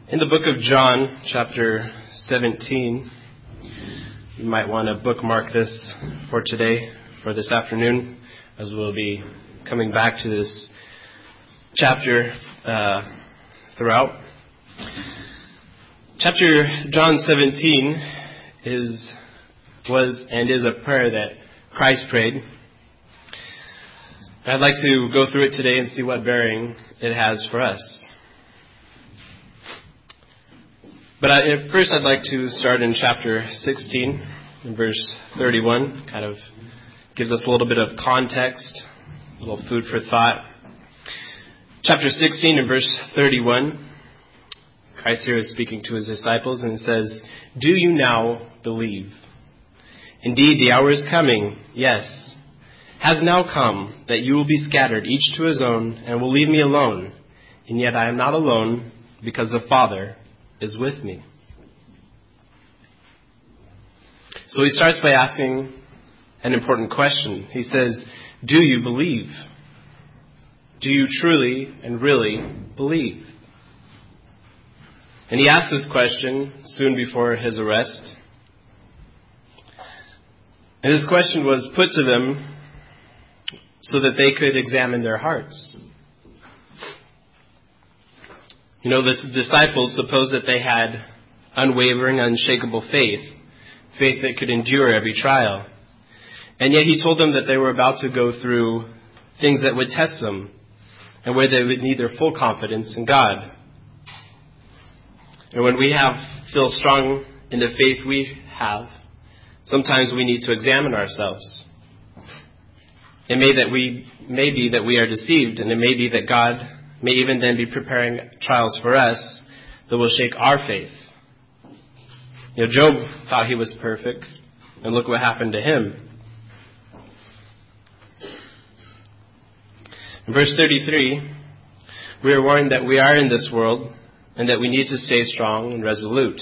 In the book of John, chapter 17, you might want to bookmark this for today, for this afternoon, as we'll be coming back to this chapter throughout. Chapter John 17 was a prayer that Christ prayed. I'd like to go through it today and see what bearing it has for us. But first I'd like to start in chapter 16, in verse 31. Kind of gives us a little bit of context, a little food for thought. Chapter 16 and verse 31, Christ here is speaking to his disciples and says, "Do you now believe? Indeed, the hour is coming, yes, has now come, that you will be scattered, each to his own, and will leave me alone. And yet I am not alone, because the Father is with me." So he starts by asking an important question. He says, do you believe? Do you truly and really believe? And he asked this question soon before his arrest. And this question was put to them so that they could examine their hearts. You know, the disciples supposed that they had unwavering, unshakable faith that could endure every trial. And yet he told them that they were about to go through things that would test them and where they would need their full confidence in God. And when we feel strong in the faith we have, sometimes we need to examine ourselves. It may be that we are deceived, and it may be that God may even then be preparing trials for us that will shake our faith. You know, Job thought he was perfect, and look what happened to him. In verse 33, we are warned that we are in this world and that we need to stay strong and resolute.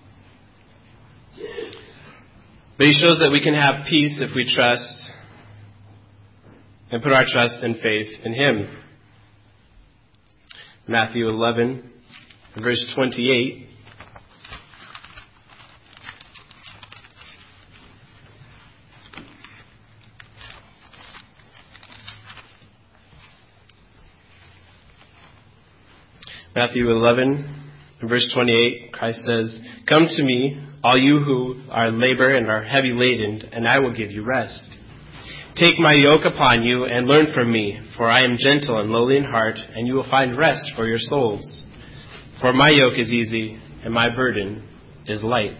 But he shows that we can have peace if we trust and put our trust and faith in him. Matthew 11, verse 28. Matthew 11, verse 28, Christ says, "Come to me, all you who are labor and are heavy laden, and I will give you rest. Take my yoke upon you and learn from me, for I am gentle and lowly in heart, and you will find rest for your souls. For my yoke is easy and my burden is light."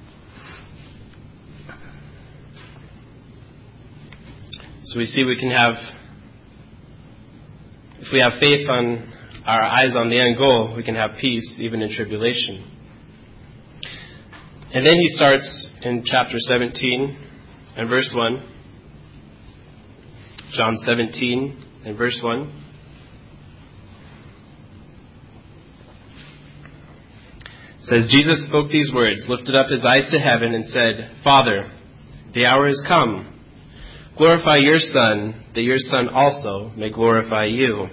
So we see if we have faith on our eyes on the end goal, we can have peace even in tribulation. And then he starts in chapter 17 and verse 1. John 17 and verse 1. It says, "Jesus spoke these words, lifted up his eyes to heaven, and said, Father, the hour is come. Glorify your Son, that your Son also may glorify you."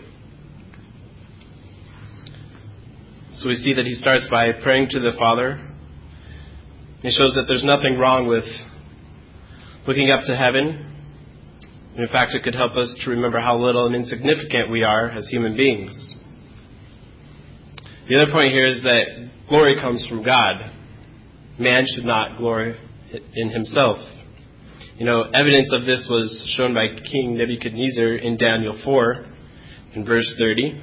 So we see that he starts by praying to the Father. It shows that there's nothing wrong with looking up to heaven. In fact, it could help us to remember how little and insignificant we are as human beings. The other point here is that glory comes from God. Man should not glory in himself. You know, evidence of this was shown by King Nebuchadnezzar in Daniel 4, in verse 30.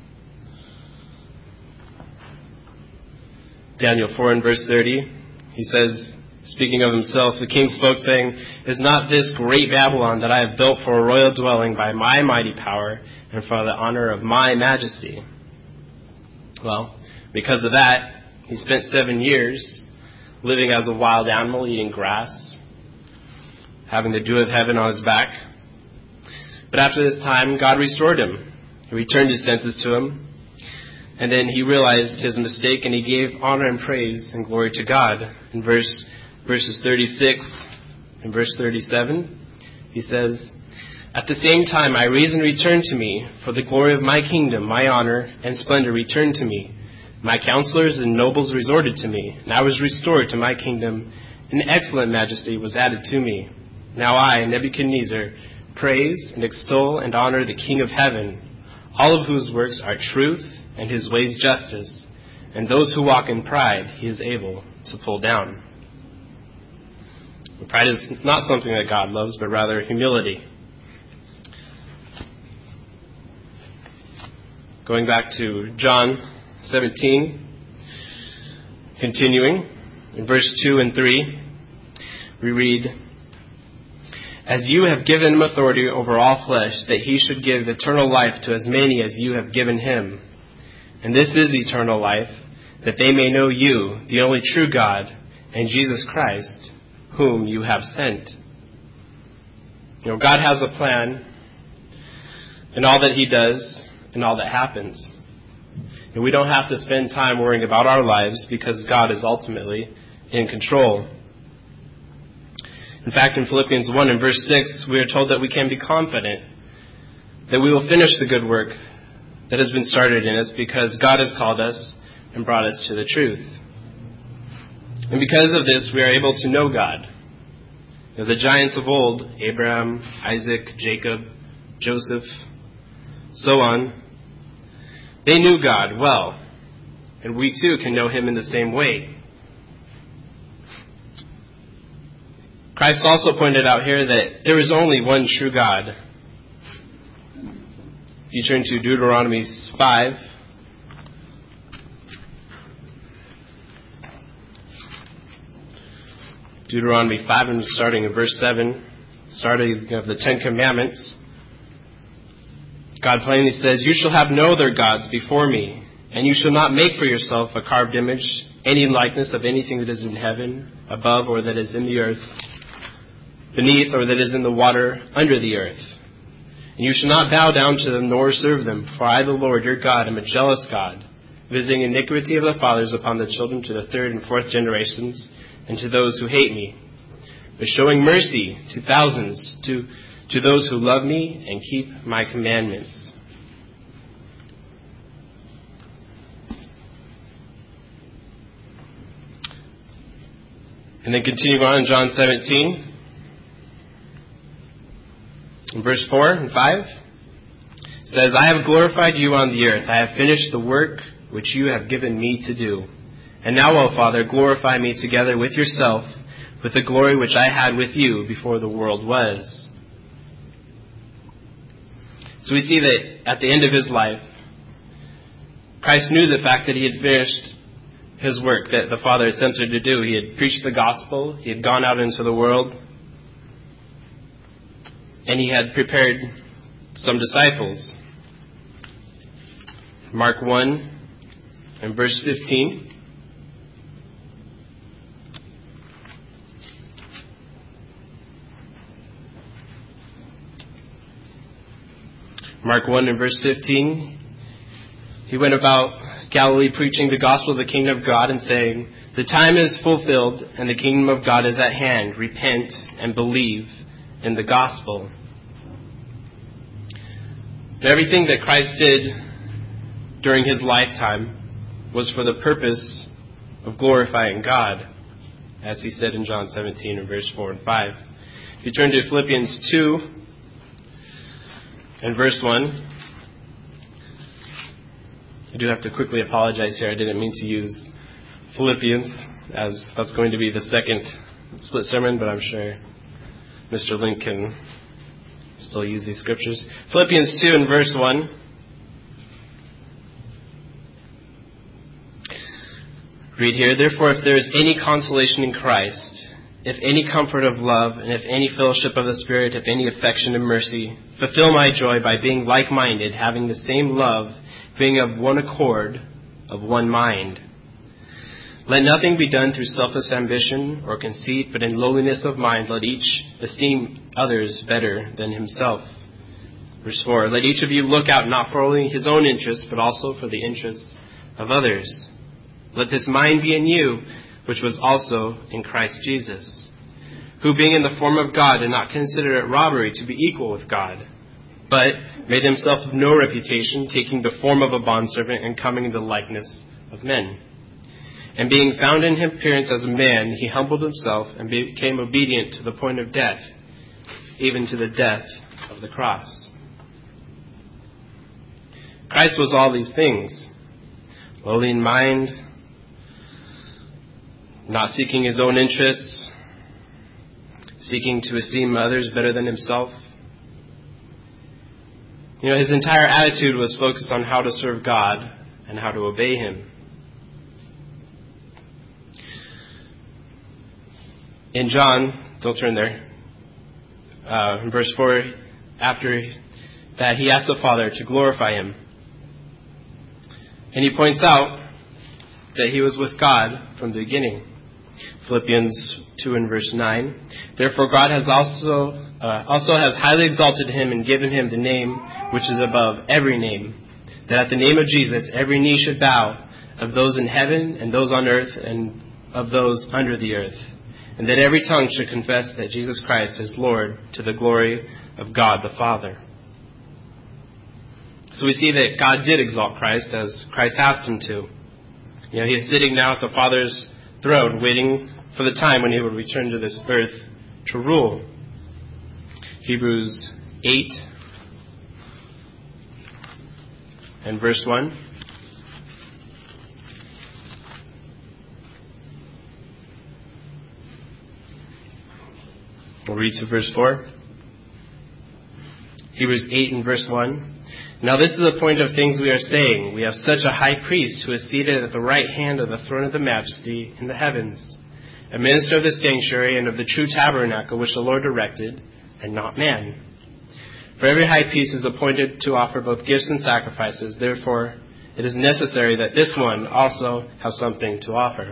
Daniel 4 and verse 30, he says, speaking of himself, the king spoke, saying, "Is not this great Babylon that I have built for a royal dwelling by my mighty power and for the honor of my majesty?" Well, because of that, he spent 7 years living as a wild animal, eating grass, having the dew of heaven on his back. But after this time, God restored him. He returned his senses to him. And then he realized his mistake, and he gave honor and praise and glory to God. In verses 36 and verse 37, he says, "At the same time my reason returned to me, for the glory of my kingdom, my honor and splendor returned to me. My counselors and nobles resorted to me, and I was restored to my kingdom, and excellent majesty was added to me. Now I, Nebuchadnezzar, praise and extol and honor the King of heaven, all of whose works are truth and his ways justice, and those who walk in pride he is able to pull down. Pride is not something that God loves, but rather humility. Going back to John 17, continuing, in verse 2 and 3, we read, As you have given him authority over all flesh, that he should give eternal life to as many as you have given him. And this is eternal life, that they may know you, the only true God, and Jesus Christ, whom you have sent. God has a plan in all that he does and all that happens. And we don't have to spend time worrying about our lives because God is ultimately in control. In fact, in Philippians 1 and verse 6, we are told that we can be confident that we will finish the good work that has been started in us because God has called us and brought us to the truth. And because of this, we are able to know God. The giants of old, Abraham, Isaac, Jacob, Joseph, so on, they knew God well, and we too can know him in the same way. Christ also pointed out here that there is only one true God. If you turn to Deuteronomy 5, Deuteronomy 5, and starting in verse 7, starting of the Ten Commandments, God plainly says, You shall have no other gods before me, and you shall not make for yourself a carved image, any likeness of anything that is in heaven, above, or that is in the earth, beneath, or that is in the water, under the earth. And you shall not bow down to them, nor serve them, for I, the Lord your God, am a jealous God, visiting iniquity of the fathers upon the children to the third and fourth generations, and to those who hate me, but showing mercy to thousands, to those who love me and keep my commandments. And then continuing on in John 17, in verse 4 and 5, it says, I have glorified you on the earth. I have finished the work which you have given me to do. And now, O Father, glorify me together with yourself, with the glory which I had with you before the world was. So we see that at the end of his life, Christ knew the fact that he had finished his work that the Father had sent him to do. He had preached the gospel, he had gone out into the world, and he had prepared some disciples. Mark 1 and verse 15. Mark 1 and verse 15, he went about Galilee preaching the gospel of the kingdom of God and saying, The time is fulfilled and the kingdom of God is at hand. Repent and believe in the gospel. Everything that Christ did during his lifetime was for the purpose of glorifying God, as he said in John 17 and verse 4 and 5. If you turn to Philippians 2, in verse 1, I do have to quickly apologize here. I didn't mean to use Philippians, as that's going to be the second split sermon, but I'm sure Mr. Link can still use these scriptures. Philippians 2 and verse 1. Read here, Therefore, if there is any consolation in Christ, if any comfort of love, and if any fellowship of the Spirit, if any affection and mercy, fulfill my joy by being like-minded, having the same love, being of one accord, of one mind. Let nothing be done through selfish ambition or conceit, but in lowliness of mind let each esteem others better than himself. Verse 4, Let each of you look out not for only his own interests, but also for the interests of others. Let this mind be in you, which was also in Christ Jesus, who being in the form of God did not consider it robbery to be equal with God, but made himself of no reputation, taking the form of a bondservant and coming in the likeness of men. And being found in appearance as a man, he humbled himself and became obedient to the point of death, even to the death of the cross. Christ was all these things: lowly in mind, not seeking his own interests, seeking to esteem others better than himself. His entire attitude was focused on how to serve God and how to obey him. In John, don't turn there, in verse 4, after that he asked the Father to glorify him. And he points out that he was with God from the beginning. Philippians 2 and verse 9. Therefore God has also has highly exalted him and given him the name which is above every name, that at the name of Jesus every knee should bow, of those in heaven and those on earth and of those under the earth, and that every tongue should confess that Jesus Christ is Lord, to the glory of God the Father. So we see that God did exalt Christ as Christ asked him to. He is sitting now at the Father's throne, waiting for the time when he will return to this earth to rule. Hebrews 8 and verse 1. We'll read to verse 4. Hebrews 8 and verse 1. Now this is the point of things we are saying. We have such a high priest who is seated at the right hand of the throne of the majesty in the heavens, a minister of the sanctuary and of the true tabernacle which the Lord erected, and not man. For every high priest is appointed to offer both gifts and sacrifices. Therefore, it is necessary that this one also have something to offer.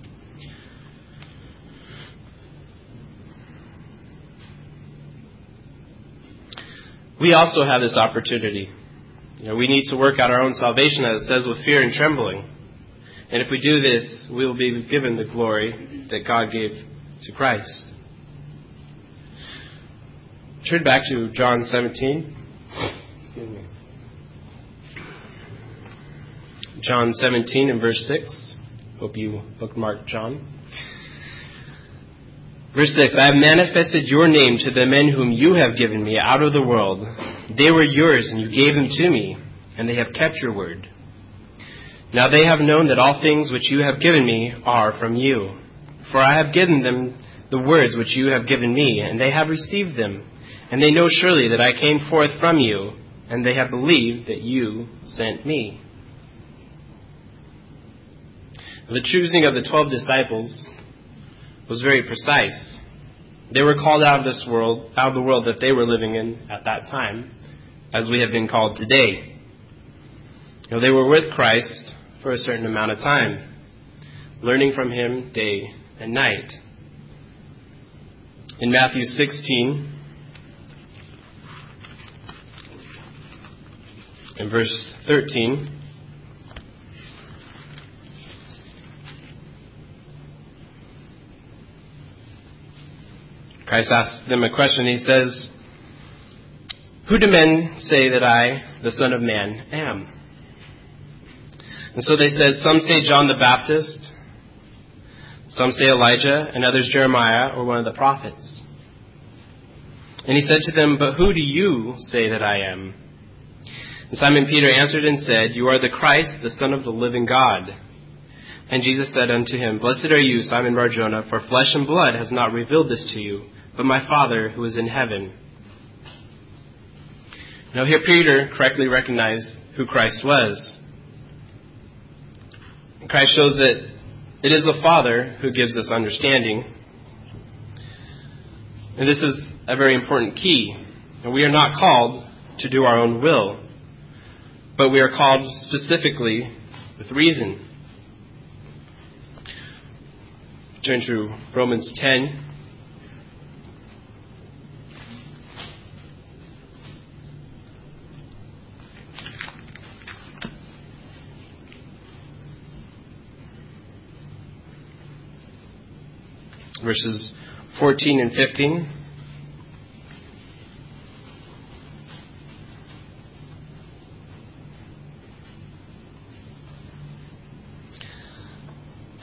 We also have this opportunity. We need to work out our own salvation, as it says, with fear and trembling. And if we do this, we will be given the glory that God gave to Christ. Turn back to John 17. John 17 and verse 6. Hope you bookmarked John. Verse 6, I have manifested your name to the men whom you have given me out of the world. They were yours, and you gave them to me, and they have kept your word. Now they have known that all things which you have given me are from you. For I have given them the words which you have given me, and they have received them. And they know surely that I came forth from you, and they have believed that you sent me. The choosing of the 12 disciples was very precise. They were called out of the world that they were living in at that time, as we have been called today. They were with Christ for a certain amount of time, learning from him day and night. In Matthew 16, in verse 13, Christ asks them a question. He says, who do men say that I, the Son of Man, am? And so they said, some say John the Baptist, some say Elijah, and others Jeremiah or one of the prophets. And he said to them, but who do you say that I am? And Simon Peter answered and said, you are the Christ, the Son of the living God. And Jesus said unto him, blessed are you, Simon Bar-Jonah, for flesh and blood has not revealed this to you, but my Father who is in heaven. Now here Peter correctly recognized who Christ was. Christ shows that it is the Father who gives us understanding. And this is a very important key. And we are not called to do our own will, but we are called specifically with reason. Turn to Romans 10. Verses 14 and 15.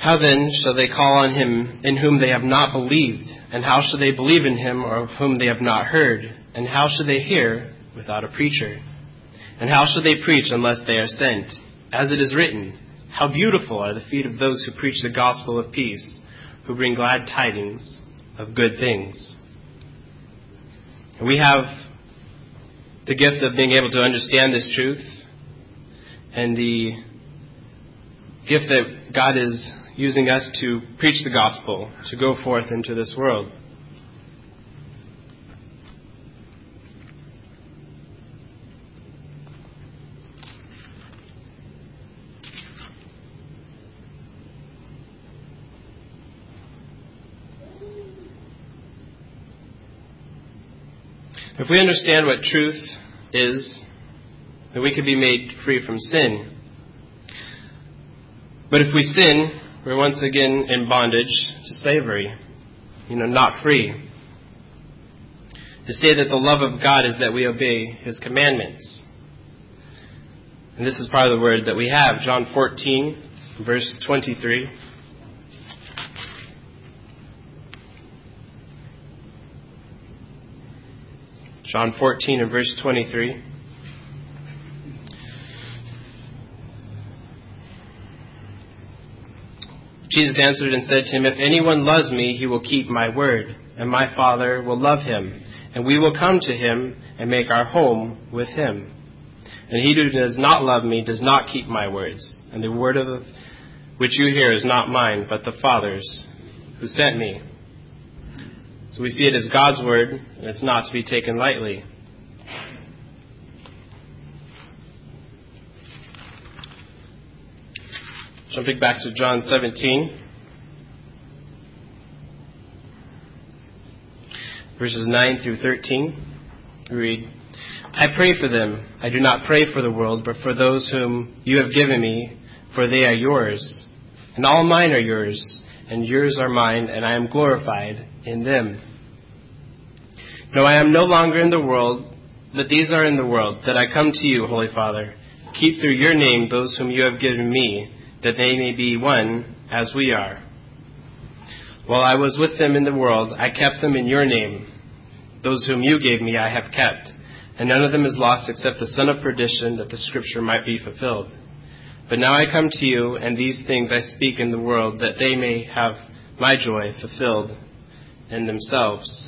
How then shall they call on him in whom they have not believed? And how shall they believe in him of whom they have not heard? And how shall they hear without a preacher? And how shall they preach unless they are sent? As it is written, how beautiful are the feet of those who preach the gospel of peace, who bring glad tidings of good things. And we have the gift of being able to understand this truth, and the gift that God is using us to preach the gospel, to go forth into this world. If we understand what truth is, then we can be made free from sin. But if we sin, we're once again in bondage to slavery, not free. To say that the love of God is that we obey His commandments. And this is part of the word that we have. John 14, verse 23. John 14 and verse 23. Jesus answered and said to him, if anyone loves me, he will keep my word, and my Father will love him, and we will come to him and make our home with him. And he who does not love me does not keep my words, and the word which you hear is not mine, but the Father's who sent me. So we see it as God's word, and it's not to be taken lightly. Jumping back to John 17, verses 9 through 13, we read, I pray for them. I do not pray for the world, but for those whom you have given me, for they are yours. And all mine are yours, and yours are mine, and I am glorified in them. No, I am no longer in the world, but these are in the world, that I come to you, Holy Father. Keep through your name those whom you have given me, that they may be one as we are. While I was with them in the world, I kept them in your name. Those whom you gave me I have kept, and none of them is lost except the son of perdition, that the scripture might be fulfilled. But now I come to you, and these things I speak in the world, that they may have my joy fulfilled in themselves.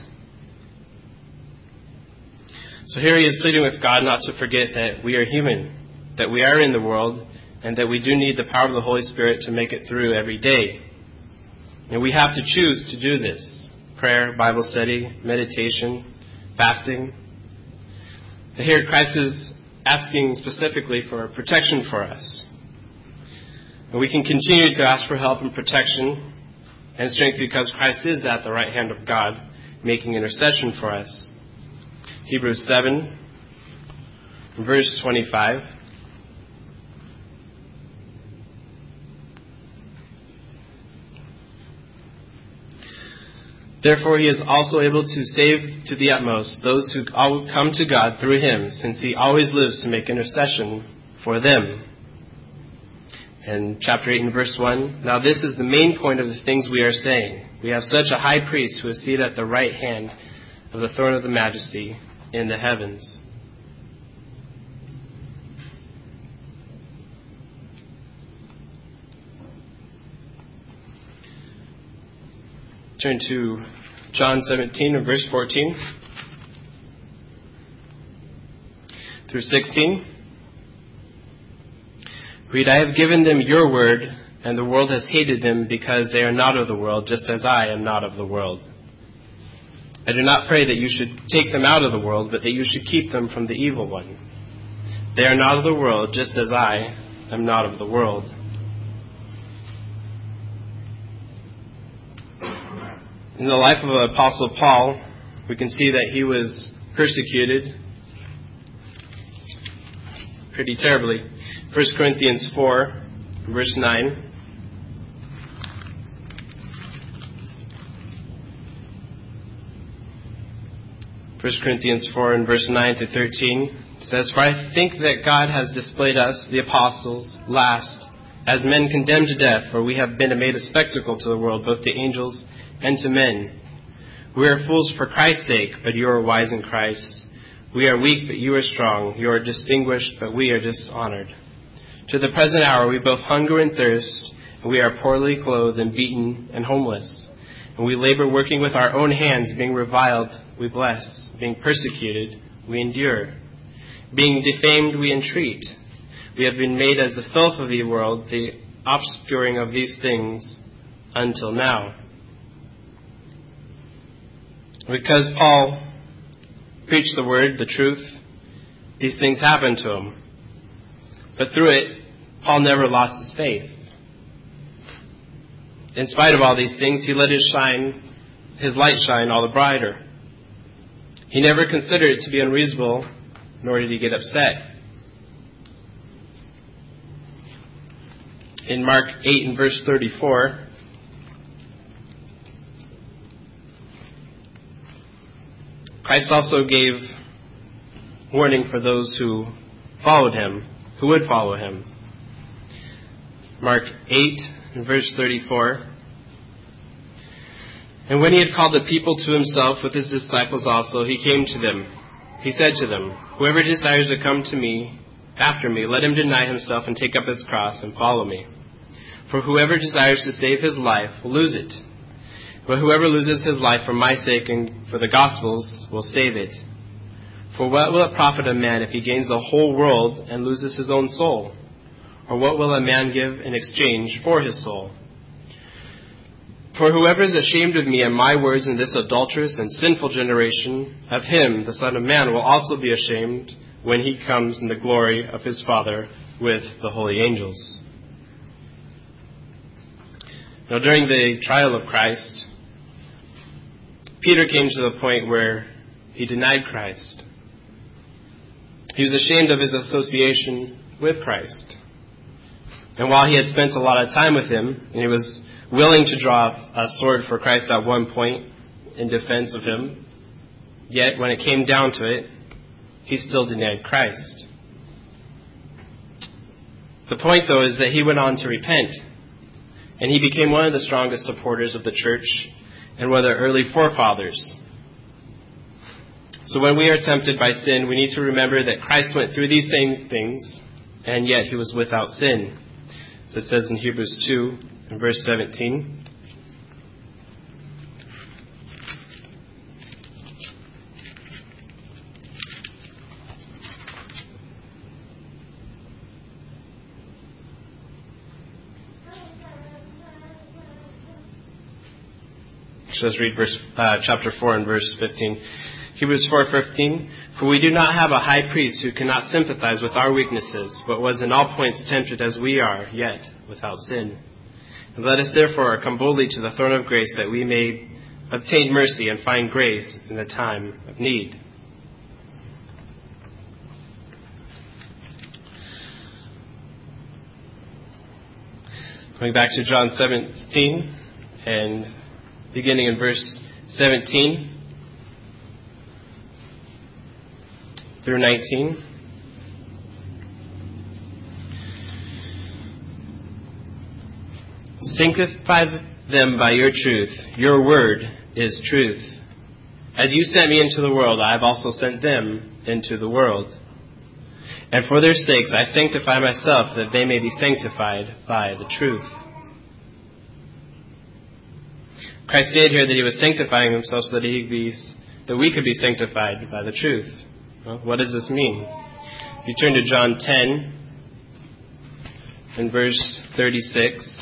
So here he is pleading with God not to forget that we are human, that we are in the world, and that we do need the power of the Holy Spirit to make it through every day. And we have to choose to do this. Prayer, Bible study, meditation, fasting. And here Christ is asking specifically for protection for us. And we can continue to ask for help and protection and strength because Christ is at the right hand of God, making intercession for us. Hebrews 7, verse 25. Therefore he is also able to save to the utmost those who come to God through him, since he always lives to make intercession for them. And chapter 8 and verse 1, now this is the main point of the things we are saying. We have such a high priest who is seated at the right hand of the throne of the majesty in the heavens. Turn to John 17 and verse 14 through 16. Read, I have given them your word, and the world has hated them because they are not of the world, just as I am not of the world. I do not pray that you should take them out of the world, but that you should keep them from the evil one. They are not of the world, just as I am not of the world. In the life of Apostle Paul, we can see that he was persecuted pretty terribly. 1 Corinthians 4, verse 9. 1 Corinthians 4 and verse 9 to 13 says, For I think that God has displayed us, the apostles, last as men condemned to death, for we have been made a spectacle to the world, both to angels and to men. We are fools for Christ's sake, but you are wise in Christ. We are weak, but you are strong. You are distinguished, but we are dishonored. To the present hour we both hunger and thirst, and we are poorly clothed and beaten and homeless. And we labor, working with our own hands, being reviled, we bless. Being persecuted, we endure. Being defamed, we entreat. We have been made as the filth of the world, the obscuring of these things until now. Because Paul preached the word, the truth, these things happened to him. But through it, Paul never lost his faith. In spite of all these things, he let his light shine all the brighter. He never considered it to be unreasonable, nor did he get upset. In Mark 8 and verse 34, Christ also gave warning for those who followed him, who would follow him. Mark 8 and verse 34. And when he had called the people to himself with his disciples also, he came to them. He said to them, whoever desires to come to me, after me, let him deny himself and take up his cross and follow me. For whoever desires to save his life will lose it. But whoever loses his life for my sake and for the gospel's will save it. For what will it profit a man if he gains the whole world and loses his own soul? Or what will a man give in exchange for his soul? For whoever is ashamed of me and my words in this adulterous and sinful generation, of him the Son of Man will also be ashamed when he comes in the glory of his Father with the holy angels. Now, during the trial of Christ, Peter came to the point where he denied Christ. He was ashamed of his association with Christ. And while he had spent a lot of time with him, and he was willing to draw a sword for Christ at one point in defense of him, yet when it came down to it, he still denied Christ. The point, though, is that he went on to repent, and he became one of the strongest supporters of the church and one of the early forefathers. So when we are tempted by sin, we need to remember that Christ went through these same things, and yet he was without sin. As it says in Hebrews 2, and verse 17. Let's read chapter 4 and verse 15. Hebrews 4:15. For we do not have a high priest who cannot sympathize with our weaknesses, but was in all points tempted as we are, yet without sin. And let us therefore come boldly to the throne of grace, that we may obtain mercy and find grace in the time of need. Going back to John 17 and beginning in verse 17 through 19. Sanctify them by your truth. Your word is truth. As you sent me into the world, I have also sent them into the world. And for their sakes I sanctify myself, that they may be sanctified by the truth. Christ stated here that he was sanctifying himself so that we could be sanctified by the truth. Well, what does this mean? If you turn to John 10 and verse 36.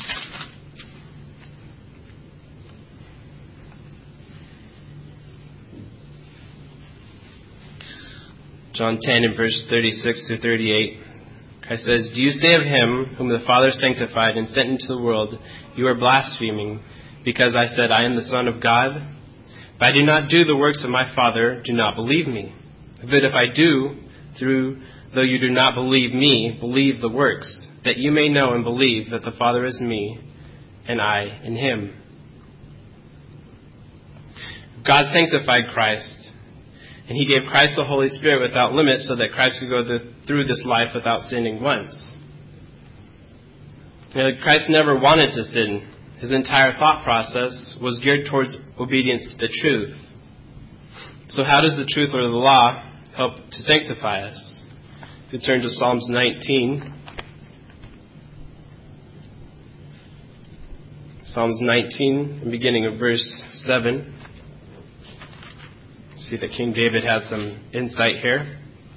John 10 and verse 36 to 38. Christ says, do you say of him whom the Father sanctified and sent into the world, you are blaspheming, because I said, I am the Son of God? If I do not do the works of my Father, do not believe me. But if I do, though you do not believe me, believe the works, that you may know and believe that the Father is me, and I in him. God sanctified Christ, and he gave Christ the Holy Spirit without limit so that Christ could go through this life without sinning once. Christ never wanted to sin. His entire thought process was geared towards obedience to the truth. So how does the truth or the law help to sanctify us? If you turn to Psalms 19. Psalms 19, beginning of verse 7. See that King David had some insight here.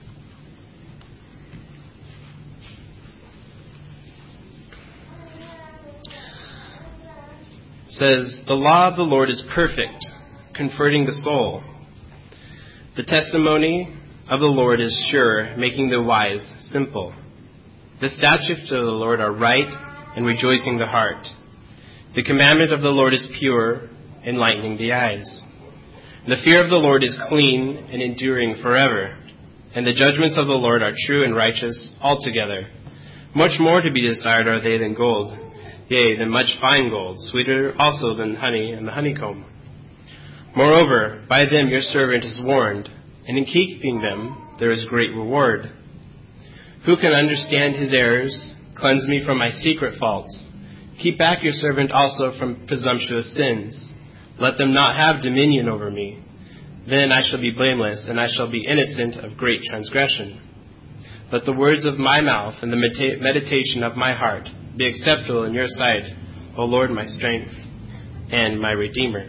It says, "The law of the Lord is perfect, comforting the soul. The testimony of the Lord is sure, making the wise simple. The statutes of the Lord are right and rejoicing the heart. The commandment of the Lord is pure, enlightening the eyes. The fear of the Lord is clean and enduring forever. And the judgments of the Lord are true and righteous altogether. Much more to be desired are they than gold, yea, than much fine gold, sweeter also than honey and the honeycomb. Moreover, by them your servant is warned, and in keeping them there is great reward. Who can understand his errors? Cleanse me from my secret faults. Keep back your servant also from presumptuous sins. Let them not have dominion over me. Then I shall be blameless, and I shall be innocent of great transgression. Let the words of my mouth and the meditation of my heart be acceptable in your sight, O Lord, my strength and my Redeemer."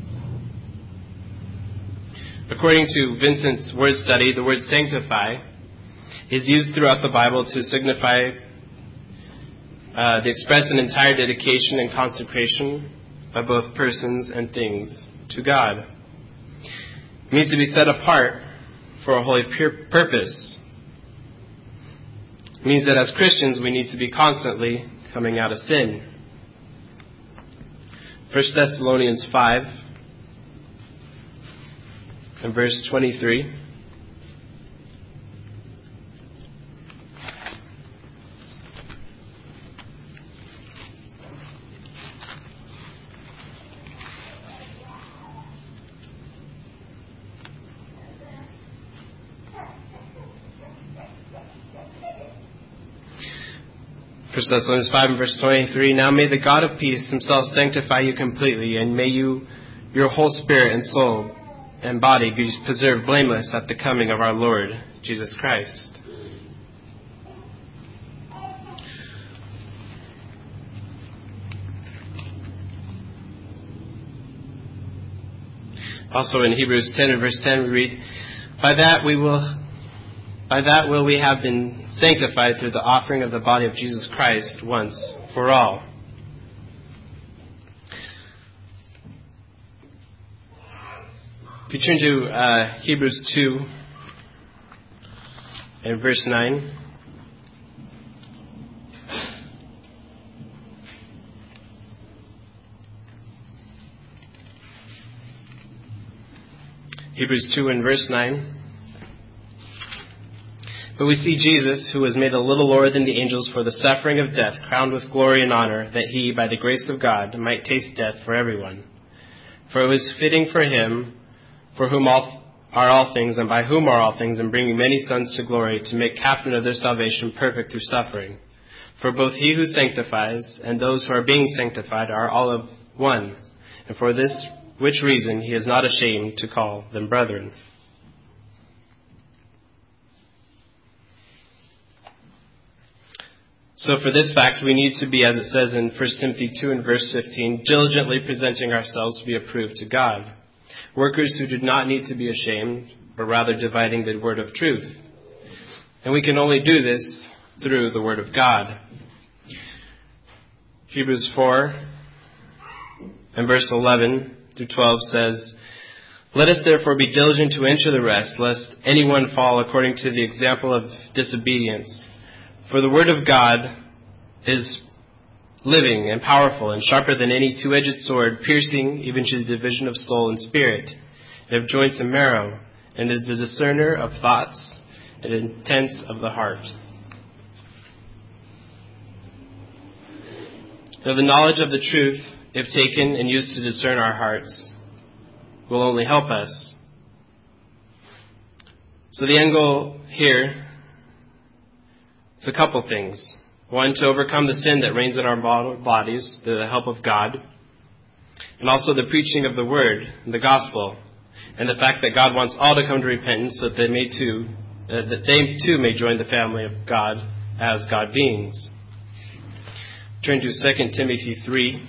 According to Vincent's word study, the word sanctify is used throughout the Bible to signify to express an entire dedication and consecration by both persons and things to God. It means to be set apart for a holy purpose. It means that as Christians we need to be constantly coming out of sin. 1 Thessalonians 5 and verse 23. First Thessalonians 5 and verse 23, "Now may the God of peace himself sanctify you completely, and may your whole spirit and soul and body be preserved blameless at the coming of our Lord Jesus Christ." Also in Hebrews 10 and verse 10 we read, By that will we have been sanctified through the offering of the body of Jesus Christ once for all. If you turn to Hebrews 2 and verse 9. Hebrews 2 and verse 9. "But we see Jesus, who was made a little lower than the angels for the suffering of death, crowned with glory and honor, that he, by the grace of God, might taste death for everyone. For it was fitting for him, for whom are all things, and by whom are all things, and bringing many sons to glory, to make captain of their salvation perfect through suffering. For both he who sanctifies and those who are being sanctified are all of one, and for this which reason he is not ashamed to call them brethren." So for this fact, we need to be, as it says in 1 Timothy 2 and verse 15, diligently presenting ourselves to be approved to God, workers who do not need to be ashamed, but rather dividing the word of truth. And we can only do this through the word of God. Hebrews 4 and verse 11 through 12 says, "Let us therefore be diligent to enter the rest, lest anyone fall according to the example of disobedience. For the word of God is living and powerful and sharper than any two-edged sword, piercing even to the division of soul and spirit, and of joints and marrow, and is the discerner of thoughts and intents of the heart." Now, the knowledge of the truth, if taken and used to discern our hearts, will only help us. So the end goal here, it's a couple things. One, to overcome the sin that reigns in our bodies through the help of God, and also the preaching of the word, the gospel, and the fact that God wants all to come to repentance so that they too may join the family of God as God beings. Turn to 2 Timothy 3.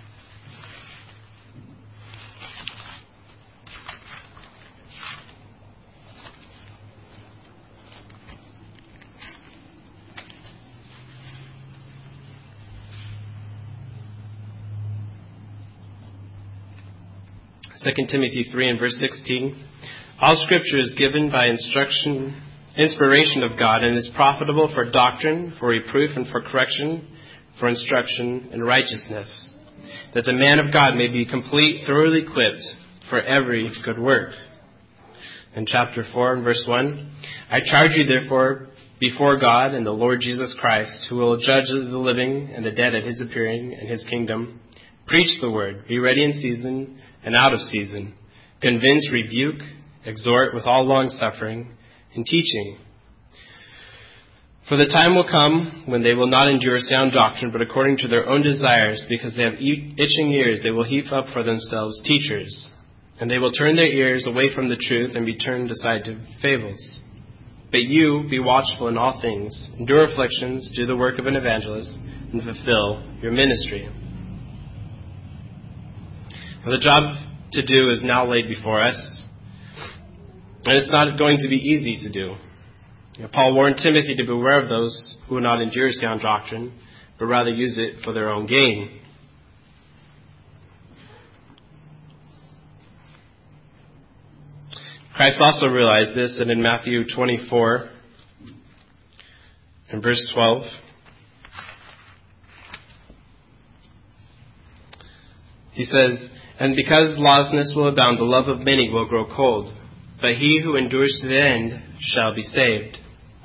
2 Timothy 3 and verse 16. All Scripture is given by inspiration of God, and is profitable for doctrine, for reproof, and for correction, for instruction in righteousness, that the man of God may be complete, thoroughly equipped for every good work. In chapter 4 and verse 1, I charge you therefore before God and the Lord Jesus Christ, who will judge the living and the dead at his appearing in his kingdom. Preach the word, be ready in season and out of season. Convince, rebuke, exhort with all longsuffering and teaching. For the time will come when they will not endure sound doctrine, but according to their own desires, because they have itching ears, they will heap up for themselves teachers. And they will turn their ears away from the truth and be turned aside to fables. But you, be watchful in all things, endure afflictions, do the work of an evangelist, and fulfill your ministry. Now, the job to do is now laid before us, and it's not going to be easy to do. Paul warned Timothy to beware of those who will not endure sound doctrine, but rather use it for their own gain. Christ also realized this, and in Matthew 24 and verse 12, he says, and because lawlessness will abound, the love of many will grow cold, but he who endures to the end shall be saved.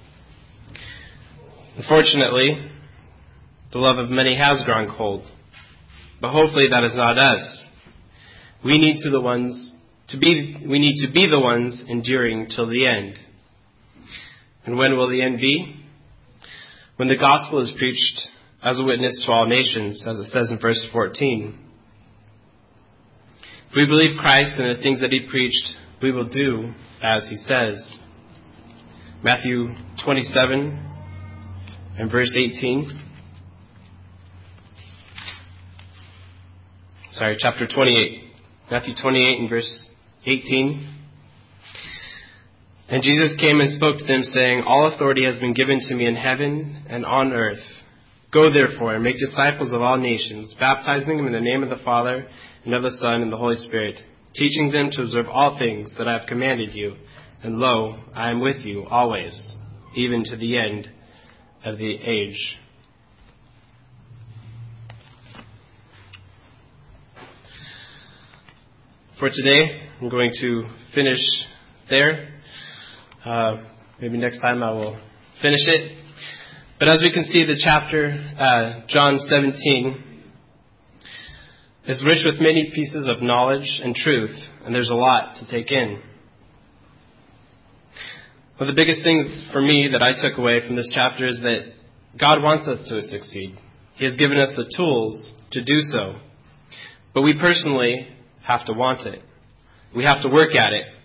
Unfortunately, the love of many has grown cold, but hopefully that is not us. We need to be the ones enduring till the end. And when will the end be? When the gospel is preached as a witness to all nations, as it says in verse 14. If we believe Christ and the things that he preached, we will do as he says. Matthew 27 and verse 18. Chapter 28. Matthew 28 and verse 18. And Jesus came and spoke to them, saying, all authority has been given to me in heaven and on earth. Go therefore and make disciples of all nations, baptizing them in the name of the Father and of the Son and the Holy Spirit, teaching them to observe all things that I have commanded you. And lo, I am with you always, even to the end of the age. For today, I'm going to finish there. Maybe next time I will finish it. But as we can see, the chapter, John 17, is rich with many pieces of knowledge and truth, and there's a lot to take in. One of the biggest things for me that I took away from this chapter is that God wants us to succeed. He has given us the tools to do so. But we personally have to want it. We have to work at it.